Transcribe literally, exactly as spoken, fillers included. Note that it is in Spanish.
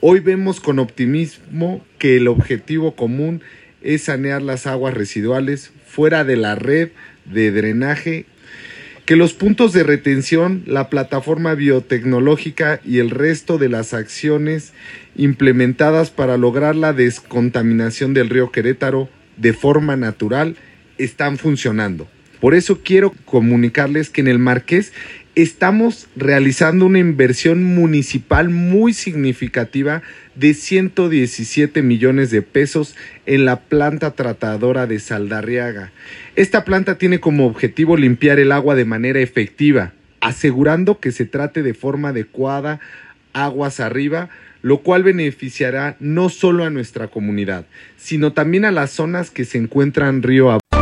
Hoy vemos con optimismo que el objetivo común es sanear las aguas residuales fuera de la red de drenaje, que los puntos de retención, la plataforma biotecnológica y el resto de las acciones implementadas para lograr la descontaminación del río Querétaro de forma natural están funcionando. Por eso quiero comunicarles que en el Marqués estamos realizando una inversión municipal muy significativa de ciento diecisiete millones de pesos en la planta tratadora de Saldarriaga. Esta planta tiene como objetivo limpiar el agua de manera efectiva, asegurando que se trate de forma adecuada aguas arriba, lo cual beneficiará no solo a nuestra comunidad, sino también a las zonas que se encuentran río abajo.